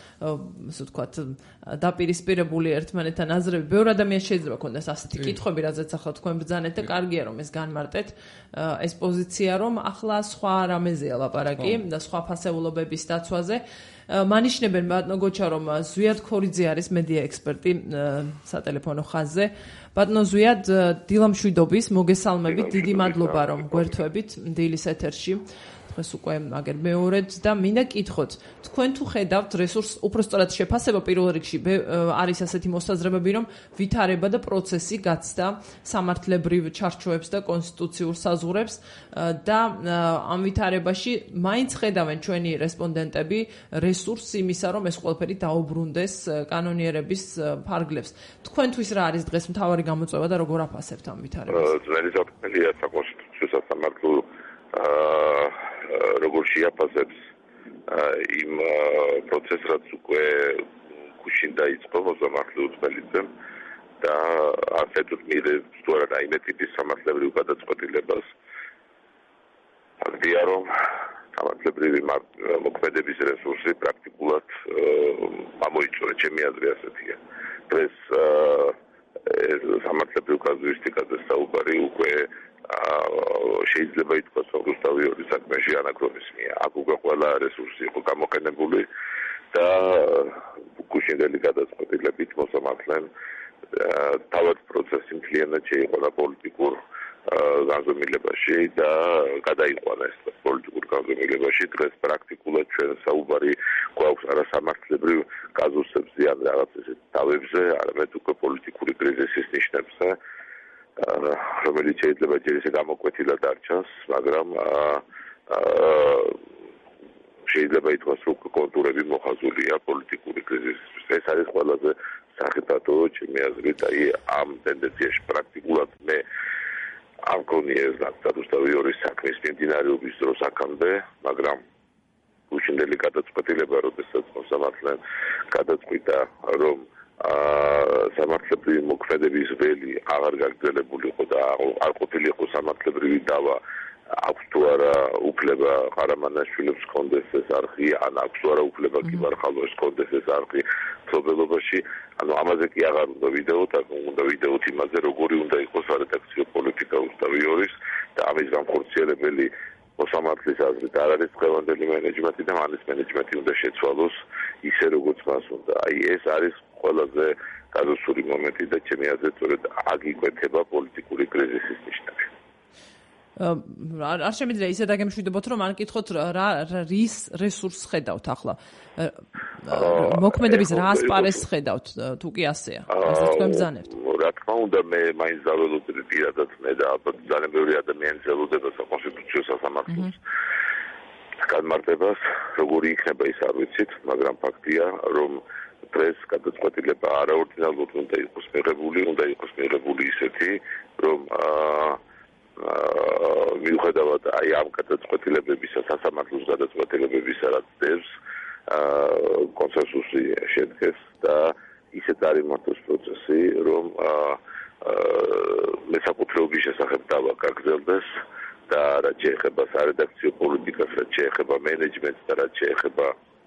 ასე ვთქვათ, დაპირისპირებული ერთმანეთთან აზრები, ბევრ ადამიანს შეიძლება ქონდეს ასეთი კითხვები, რაზეც ახლა თქვენ ბრძანეთ და კარგია რომ ეს განმარტეთ. ეს პოზიცია რომ ახლა სხვა რამეზეა ლაპარაკი და სხვა ფასეულობების დაცვაზე. მანიშნებენ ბატონო გოჩა რომ ზვიად ქორიძე არის მედია ექსპერტი სატელეფონო ხაზზე. ბატონო ზვიად, დილამშვიდობის, მოგესალმებით, დიდი მადლობა რომ გვერთვებით დილის ეთერში. დღეს უკვე აგერ მეორედ და მინდა კითხოთ, თქვენ თუ ხედავთ რესურს, უпростоრად შეფასება პირველ რიგში არის ასეთი მოსაზრებები, რომ ვითარება და პროცესი გაცდა სამართლებრივ ჩარჩოებს და კონსტიტუციურ საზღვრებს და ამ ვითარებაში მაინც ხედავენ ჩვენი რესპონდენტები რესურსს იმისა, რომ ეს ყველაფერი დაუბრუნდეს კანონიერების ფარგლებს. თქვენთვის რა არის დღეს მთავარი გამოწვევა და როგორ აფასებთ ამ ვითარებას? ძველი საკითხია საკონსტიტუციო სასამართლო როგორ შეაფასებს იმ პროცესს, რაც უკვე გუშინ დაიწყო მოსამართლე უწყებლიძემ და ასეთუთ მიღებს თუ არა რაიმე ტიპის სამართლებრივ გადაწყვეტილებას. ფაქტია, რომ სამართლებრივი მოქმედების რესურსი პრაქტიკულად გამოიწვია, ჩემი აზრი ასეთია. დღეს სამართლებრივ კაზუისტიკაზე საუბარი უკვე შეიძლება ითქვას, რომ რუსთავიორის საქმეში ანაქრონიზმია. აქ უკვე ყველა რესურსი იყო გამოყენებული და გუშინდელი გადაწყვეტილებით მოსამართლემ თავად პროცესი მთლიანად შეიყვანა პოლიტიკურ განზომილებაში და გადაიყვანა ეს პოლიტიკურ განზომილებაში. დღეს პრაქტიკულად ჩვენ საუბარი გვაქვს არა სამართლებრივ კაზუსებზე ან რაღაც ესეთ თავებზე, არამედ უკვე პოლიტიკური კრიზისის ნიშნებზე, რომელიც შეიძლება ჯერ ისე გამოკვეთილად არ ჩანს, მაგრამ შეიძლება ითქვას, რომ კონტურები მოხაზულია პოლიტიკური კრიზისისთვის. ეს არის ყველაზე სახიფათო, ჩემი აზრით, აი ამ ტენდენციაში პრაქტიკულად მე არ მგონია ეს რუსთავიორის საქმის მიმდინარეობის დროს აქამდე, მაგრამ გუშინდელი გადაწყვეტილება, როდესაც მოსამართლემ გადაწყვიტა, რომ სამართლებრივი მოქმედების ველი აღარ გაგრძელებულიყო და არ ყოფილიყო სამართლებრივი დავა აქვს თუ არა უფლება ყარამანაშვილებს კონდეს ეს არხი, ან აქვს თუ არა უფლება კიბარხალოს კონდეს ეს არხი მფლობელობაში. ანუ ამაზე კი აღარ უნდა ვიდეოთ, უნდა ვიდეოთ იმაზე, როგორი უნდა იყოს არედაქციო პოლიტიკა რუსთავი ორის და ამის განხორციელებელი მოსამართლის აზრით არ არის დღევანდელი მენეჯმენტი და მის მენეჯმენტი უნდა შეცვალოს ისე როგორც მას უნდა. აი ეს არის ყველაზე გაზუსტური მომენტი და ჩემი აზრით სწორედ აქ იკვეთება პოლიტიკური კრიზისის ნიშნები. არ შემიძლია ისე დაგემშვიდობოთ, რომ არ კითხოთ რის რესურსს ხედავთ ახლა. მოქმედების რა ასპარეზს ხედავთ, თუ კი ასეა. ასე თქვენ ბრძანებთ. რა თქმა უნდა, მე მაინც დაველოდები პირადად მე და ალბათ ძალიან ბევრი ადამიანი ელოდება საკონსტიტუციო სასამართლოს განმარტებას, როგორი იქნება ის არ ვიცით, მაგრამ ფაქტია, რომ დღეს გადაწყვეტილება არაორდინალურად უნდა იყოს მიღებული ისეთი, რომ მიუხედავად აი ამ გადაწყვეტილებებისა, სასამართლოს გადაწყვეტილებებისა, რაც დევს კონსენსუსი შედგეს და ისე წარიმართოს პროცესი, რომ მესაკუთრეობის შესახებ დავა გაგრძელდეს და რაც შეეხება სარედაქციო პოლიტიკას, რაც შეეხება მენეჯმენტს და რაც შეეხება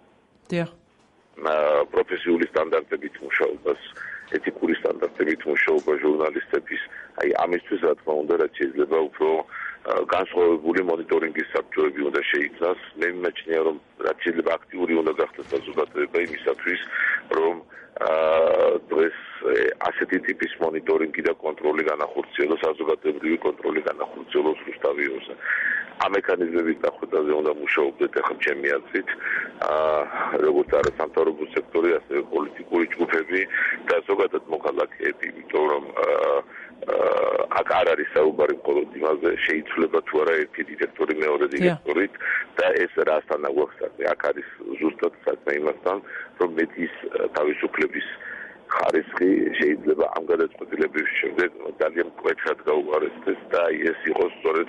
პროფესიული სტანდარტებით მუშაობას, ეთიკური სტანდარტებით მუშაობა ჟურნალისტების, აი ამისთვის რა თქმა უნდა, რაც შეიძლება უფრო განსხვავებული მონიტორინგის საბჭოები უნდა შეიქმნას. მე მიმაჩნია, რომ რაც შეიძლება აქტიური უნდა გახდეს საზოგადოება იმისათვის, რომ დღეს ასეთი ტიპის მონიტორინგი და კონტროლი განახორციელოს, საზოგადოებრივი კონტროლი განახორციელოს რუსთავი ოსზე. ამ მექანიზმების დახვედრაზე უნდა მუშაობდეთ ახლა ჩემი აზრით, როგორც არასამთავრობო სექტორი, ასევე პოლიტიკური ჯგუფები და ზოგადად მოქალაქეები, იმიტომ რომ აქ არ არის საუბარი მხოლოდ იმაზე, შეიცვლება თუ არა ერთი დირექტორი მეორე დირექტორით და ეს რასთან აგვაქვს საქმე. აქ არის ზუსტად საქმე იმასთან, რომ მეტის თავისუფლების ხარისხი შეიძლება ამ გადაწყვეტილების შემდეგ ძალიან მკვეთრად გაუარესდეს და ეს იყოს სწორედ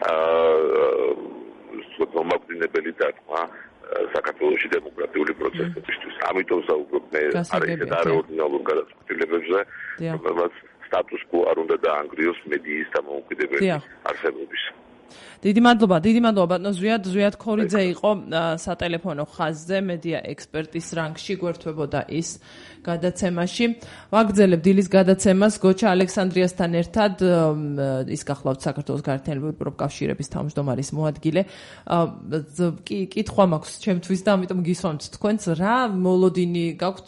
მომაკვდინებელი დარტყმა საქართველოში დემოკრატიული პროცესებისთვის. ამიტომ საუბრობ მე არაერთად არაორდინალურ გადაწყვეტილებებზე, რომელსაც სტატუს კო არ უნდა დაანგრიოს მედიის დამოუკიდებელი არსებობის. დიდი მადლობა ბატონო ზვიად ქორიძე იყო სატელეფონო ხაზზე მედია ექსპერტის რანგში გვერდთვებოდა ის გადაცემაში. ვაგრძელებ დილის გადაცემას გოჩა ალექსანდრიასთან ერთად, ის გახლავთ საქართველოს გაერთიანებული პროფკავშირების თავმჯდომარის მოადგილე. კითხვა მაქვს ჩემთვის და ამიტომ გისვამთ თქვენც, რა მოლოდინი გაქვთ,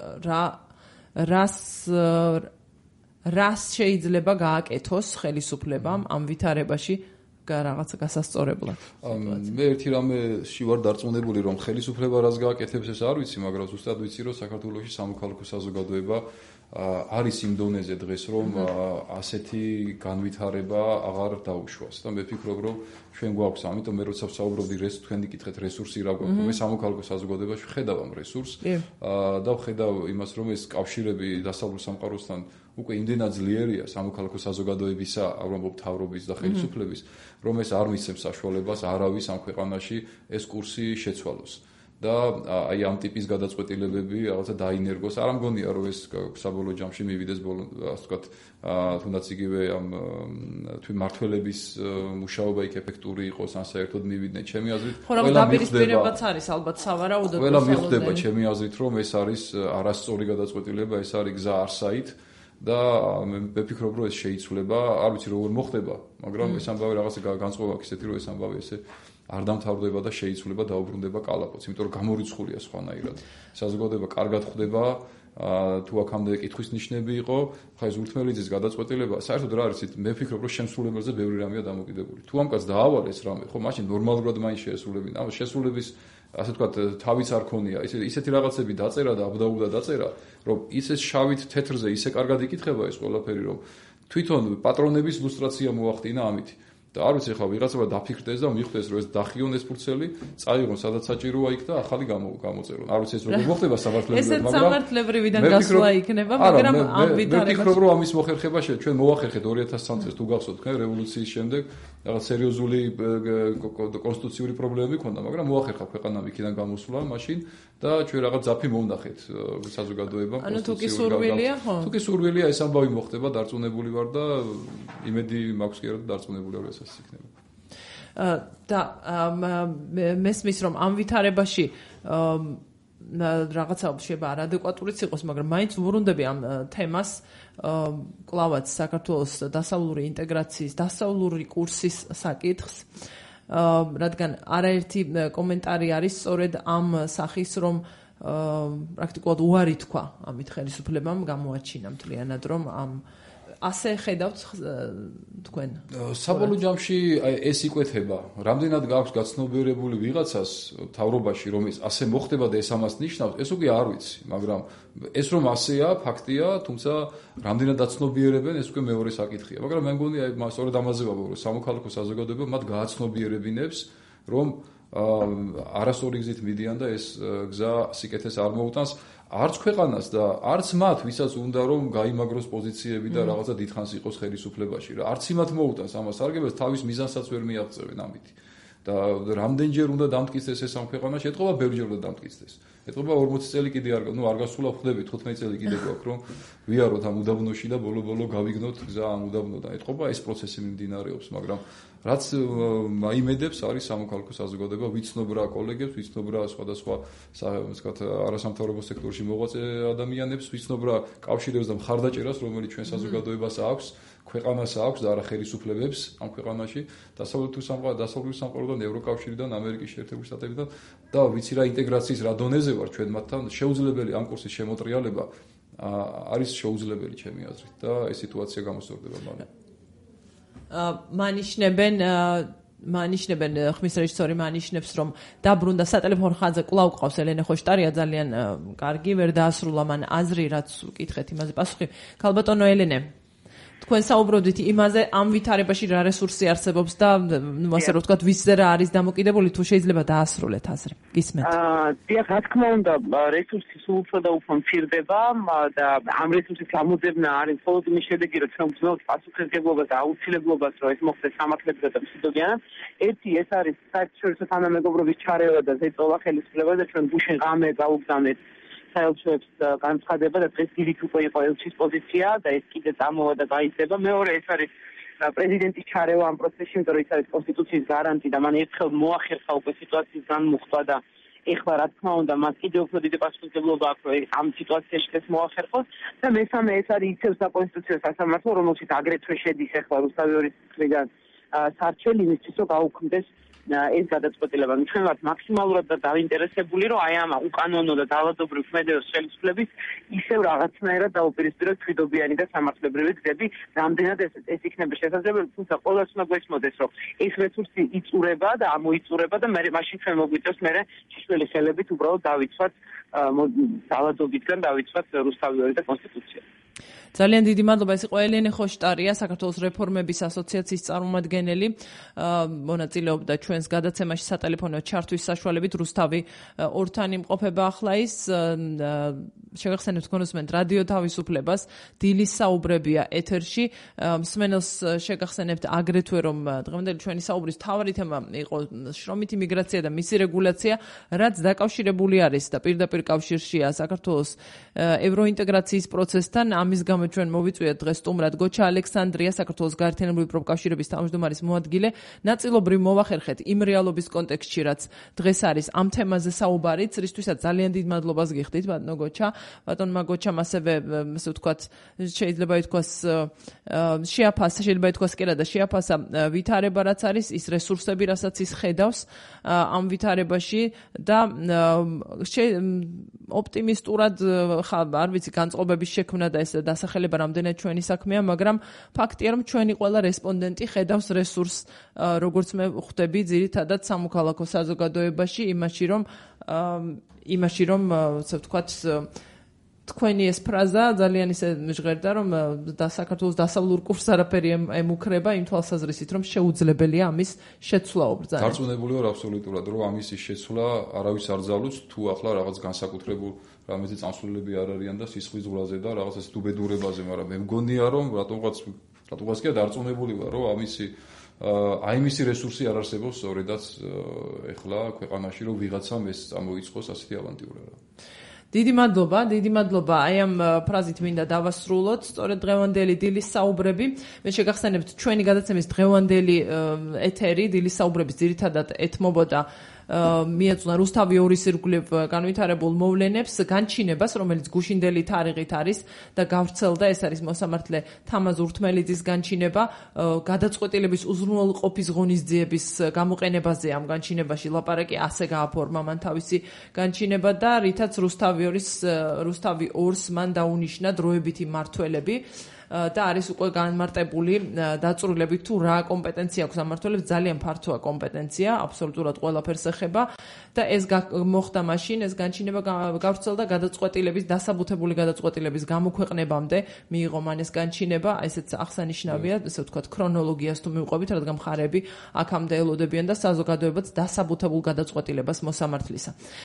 რას შეიძლება გააკეთოს ხელისუფლებამ ამ ვითარებაში რაღაც გასასწორებლად. მე ერთი რამეში ვარ დარწმუნებული, რომ ხელისუფლება რას გააკეთებს ეს არ ვიცი, მაგრამ ზუსტად ვიცი, რომ საქართველოში სამოქალაქო საზოგადოება არის იმ დონეზე დღეს, რომ ასეთი განვითარება აღარ დაუშვას და მე ვფიქრობ, რომ ჩვენ გვაქვს, ამიტომ მე როცა ვსაუბრობდი თქვენი კითხეთ რესურსი რა გვაქვს, მე სამოქალაქო საზოგადოებაში ვხედავ ამ რესურსს და ვხედავ იმას, რომ ეს კავშირები დასავლურ სამყაროსთან უკვე იმდენად ძლიერია სამოქალაქო საზოგადოებისა, ამბობ მთავრობის და ხელისუფლების, რომ ეს არ მისცემს საშუალებას არავის ამ ქვეყანაში ეს კურსი შეცვალოს. და აი ამ ტიპის გადაწყვეტილებები რაღაცა დაინერგოს. არ ამგონია, რომ ეს საბოლოო ჯამში მივიდეს ასე ვთქვათ, თუნდაც იგივე ამ მმართველების მუშაობა იქ ეფექტური იყოს, ან საერთოდ მივიდნენ. ჩემი აზრით, ყველა დაპირისპირებაც არის ალბათ სავარაუდოდ. ყველა მიხვდება ჩემი აზრით, რომ ეს არის არასწორი გადაწყვეტილება, ეს არის გზა არსაით. და მე ვფიქრობ, რომ ეს შეიცვლება, არ ვიცი როგორ მოხდება, მაგრამ ეს ამბავი რაღაცა განწყობა აქვს ისეთი, რომ ეს ამბავი ესე არ დამთავრდება და შეიცვლება, დაუბრუნდება კალაპოტს, იმიტომ რომ გამორიცხულია სხვანაირად. საზოგადოება კარგად ხვდება, თუ აქამდე კითხვის ნიშნები იყო, ხა ეს ურთმელიძის გადაწყვეტილება, საერთოდ რა არის, მე ვფიქრობ, რომ შემსრულებელზე ბევრი რამეა დამოკიდებული. თუ ამ კაც დაავალეს რამე, ხო, მაშინ ნორმალურად მაინც შეესრულებინა. ამ შესრულების ასე ვთქვათ, თავიც არ ქონია, ისეთი რაღაცები დაწერა და აბდაუბდა დაწერა, რომ ისე შავით თეთრზე ისე კარგად იკითხება ეს ყველაფერი, რომ თვითონ პატრონების ლუსტრაცია მოახდინა ამით. და არ ვიცი, ხა ვიღაცება დაფიქრდეს და მიხვდეს, რომ ეს დახიონ ეს ფურცელი, წაიღონ სადაც საჭიროა იქ და ახალი გამოწერონ. არ ვიცი ეს როგორ მოხდება სამართლებრივად, მაგრამ ესეც სამართლებრივიდან გასვლა იქნება, მაგრამ ამ ვითარებაში მე ვფიქრობ, რომ ამის მოხერხება ჩვენ მოვახერხეთ 2003 წელს თუ გახსოვთ, თქვენ რევოლუციის შემდეგ რაღაც სერიოზული კონსტიტუციური პრობლემები ქონდა, მაგრამ მოახერხა ქვეყანამ იქიდან გამოსვლა მაშინ და ჩვენ რაღაც ძაფი მოვნახეთ საზოგადოებამ. ანუ თუ კი სურვილია, ხო? თუ კი სურვილია ეს ამბავი მოხდება, დარწმუნებული ვარ და იმედი მაქვს კი რომ დარწმუნებული ვარ ეს იქნება. და მესმის რომ ამ ვითარებაში რაღაცა შეიძლება არადეკვატურიც იყოს, მაგრამ მაინც ვუბრუნდები ამ თემას კლავაც საქართველოს დასავლური ინტეგრაციის, დასავლური კურსის საკითხს, რადგან არაერთი კომენტარი არის სწორედ ამ სახის, რომ პრაქტიკულად უარი თქვა ამით ხელისუფლებამ გამოაჩინა მთლიანად, რომ ამ ასე ხედავთ თქვენ? საბოლოო ჯამში ეს იკვეთება. რამდენად გაქვს გაცნობიერებული ვიღაცას თავრობაში, რომ ეს ასე მოხდება და ეს ამას ნიშნავს, ეს უკვე არ ვიცი, მაგრამ ეს რომ ასეა, ფაქტია, თუმცა რამდენად აცნობიერებენ, ეს უკვე მეორე საკითხია. მაგრამ მე მგონი სწორედ ამაზე ვაბობ, რომ სამოქალაქო საზოგადოება მათ გააცნობიერებინებს, რომ არასწორი გზით მიდიან და ეს გზა სიკეთეს არ მოუტანს არც ქვეყანას და არც მათ, ვისაც უნდა რომ გაიმაგროს პოზიციები და რაღაცა დიდხანს იყოს ხელისუფლებაში. არც იმათ მოუტანს ამას სარგებლობას, თავის მიზანსაც ვერ მიაღწევენ ამით. და რამდენჯერ უნდა დამტკიცდეს ეს ამ ქვეყანაში, ეთყობა ბევრჯერ უნდა დამტკიცდეს. ეთყობა 40 წელი კიდე არ გასულა ხვდები, 15 წელი კიდე გვაქვს, რომ ვიაროთ ამ უდაბნოში და ბოლო-ბოლო გავიგნოთ გზა ამ უდაბნოდან. ეთყობა ეს პროცესი მიმდინარეობს, მაგრამ რაც მაიმედებს არის სამოქალაქო საზოგადოება, ვიცნობ რა კოლეგებს, ვიცნობ რა სხვადასხვა არასამთავრობო სექტორში მოღვაწე ადამიანებს, ვიცნობ რა კავშირებს და მხარდაჭერას, რომელიც ჩვენ საზოგადოებას აქვს, ქვეყანას აქვს და არა ხელისუფლებებს ამ ქვეყანაში, დასავლური სამყაროდან, ევროკავშირიდან, ამერიკის შეერთებული შტატებიდან და ვიცი რა ინტეგრაციის რა დონეზე ვარ ჩვენ მათთან, შეუძლებელი ამ კურსის შემოტრიალება არის შეუძლებელი ჩემი აზრით და ეს სიტუაცია გამოსწორდება მალე. მანიშნებენ ხმის რეჟისორი მანიშნებს, რომ დაბრუნდა სატელეფონო ხაზზე კვლავ ყავს ელენე ხოშტარია, ძალიან კარგი, ვერ დაასრულა მან აზრი, რაც უკითხეთ იმაზე პასუხი. ქალბატონო ელენე, თქვენ საუბრობდით იმაზე, ამ ვითარებაში რა რესურსი არსებობს და ასე რომ ვთქვათ, ვისზე რა არის დამოკიდებული, თუ შეიძლება დაასრულეთ აზრი. გისმენთ? დიახ, რა თქმა უნდა, რესურსი სულ უფრო და უფრო მცირდება და ამ რესურსის გამოძებნა არის მხოლოდ იმის შედეგი, რომ ჩვენ ვძნელთ პასუხისმგებლობას და აუცილებლობას, რომ ეს მოხდეს სამართლებრივად და მშვიდობიანად. ერთი ეს არის საერთაშორისო თანამეგობრობის ჩარევა და ზეწოლა ხელისუფლება და ჩვენ გუშინ ღამე გავუგზავნეთ საელჩოებს განცხადება და დღეს დილით უკვე იყო ელჩის პოზიცია და ეს კიდე წამოვა და გაიზრდება. მეორე ეს არის პრეზიდენტის ჩარევა ამ პროცესში, იმიტომ რომ ის არის კონსტიტუციის გარანტი და მან ერთხელ მოახერხა უკვე სიტუაციის განმუხტვა და ეხლა რა თქმა უნდა მას კიდევ უფრო დიდი პასუხისმგებლობა აქვს, რომ ამ სიტუაციაში ეს მოახერხოს და მესამე ეს არის ისევ საკონსტიტუციო სასამართლო, რომელშიც აგრეთვე შედის ეხლა რუსთავის მხრიდან სარჩელი იმისთვის, რომ გაუქმდეს ეს გადაწყვეტილება. ჩვენ ვართ მაქსიმალურად და დაინტერესებული, რომ აი ამ უკანონო და დაავადებრივ ქმედების ხელისუფლების ისევ რაღაცნაირად დაუპირისპიროს მშვიდობიანი და სამართლებრივი გზები, რამდენად ეს იქნება შესაძლებელი, თუმცა ყოველს უნდა გვესმოდეს, რომ ეს რესურსი იწურება და ამოიწურება და მაშინ ჩვენ მოგვიწევს შიშველი ხელებით უბრალოდ დავიცვათ დაავადობისგან დავიცვათ რუსთავი და კონსტიტუცია. ძალიან დიდი მადლობა. ეს იყო ელენე ხოშტარია, საქართველოს რეფორმების ასოციაციის წარმომადგენელი, მონაწილეობდა ჩვენს გადაცემაში სატელეფონო ჩართვის საშუალებით. რუსთავი ორთან იმყოფება ახლა ის, შეგახსენებთ კონსუმენტ რადიო თავისუფლებას, დილის საუბრებია ეთერში. მსმენელს შეგახსენებთ აგრეთვე, რომ დღევანდელი ჩვენი საუბრის მთავარი თემა იყო შრომითი მიგრაცია და მისი რეგულაცია, რაც დაკავშირებული არის და პირდაპირ კავშირშია საქართველოს ევროინტეგრაციის პროცესთან. ამის გამო ჩვენ მოვიწვიეთ დღეს სტუმრად გოჩა ალექსანდრია, საქართველოს გაერთიანებული პროფკავშირების თავმჯდომარის მოადგილე. ნაწილობრივ მოვახერხეთ იმ რეალობის კონტექსტში, რაც დღეს არის ამ თემაზე საუბარიც, რისთვისაც ძალიან დიდ მადლობას გიხდით, ბატონო გოჩა. ბატონმა გოჩამ ასევე, ასე ვთქვათ, შეიძლება ითქვას, შეიძლება ითქვას კი რა და შეაფასა ვითარება, რაც არის, ის რესურსები, რასაც ის ხედავს ამ ვითარებაში და ოპტიმისტურად არ ვიცი, განწყობების შექმნა და ეს დასახელება რამდენად ჩვენი საქმეა, მაგრამ ფაქტია, რომ ჩვენი ყველა რესპონდენტი ხედავს რესურსს, როგორც მე ხვდები, ძირითადად სამოქალაქო საზოგადოებაში, იმაში, რომ ასე ვთქვათ, თქვენი ეს ფრაზა ძალიან ისე ჟღერდა, რომ საქართველოს დასავლურ კურსს არაფერი ემუქრება იმ თვალსაზრისით, რომ შეუძლებელია ამის შეცვლა უბრძანა. დარწმუნებული ვარ აბსოლუტურად, რომ ამის შეცვლა არავის არ ძალუს, თუ ახლა რაღაც განსაკუთრებულ რამეზე წამსვლელები არ არიან და სისხლის ზღვრაზე და რაღაცა სტუბედურებაზე, მაგრამ მე მგონია, რომ რატომღაც კი დარწმუნებული ვარ, რომ ამისი რესურსი არ არსებობს სწორედაც ეხლა ქვეყანაში, რომ ვიღაცამ ეს წამოიწყოს ასეთი ავანტიურა. დიდი მადლობა. აი ამ ფრაზით მინდა დავასრულოთ. სწორედ დღევანდელი დილის საუბრები. მე შეგახსენებთ ჩვენი გადაცემის დღევანდელი ეთერი დილის საუბრების ძირითადად ეთმობოდა მიეწვნა რუსთავი 2-ის ირგვლივ განვითარებულ მოვლენებს, განჩინებას, რომელიც გუშინდელი თარიღით არის და გავრცელდა, ეს არის მოსამართლე თამაზ ურთმელიძის განჩინება, გადაწყვეტილების უზრუნველყოფის ღონისძიების გამოყენებაზე ამ განჩინებაში ლაპარაკი ასე გააფორმა მან თავისი განჩინება და რითაც რუსთავი 2-ს მან დაუნიშნა დროებითი მმართველები და არის უკვე განმარტებული დაწვრილებით თუ რა კომპეტენცია აქვს ამ მმართველებს ძალიან ფართოა კომპეტენცია აბსოლუტურად ყველაფერს ეხება და ეს მოხდა მაშინ ეს განჩინება გავრცელდა გადაწყვეტილების დასაბუთებული გადაწყვეტილების გამოქვეყნებამდე მიიღო მან ეს განჩინება ესეც აღსანიშნავია ესე ვთქვათ ქრონოლოგიას თუ მივყვებით რადგან მხარეები აქამდე ელოდებიან და საზოგადოებაც დასაბუთებულ გადაწყვეტილებას მოსამართლისა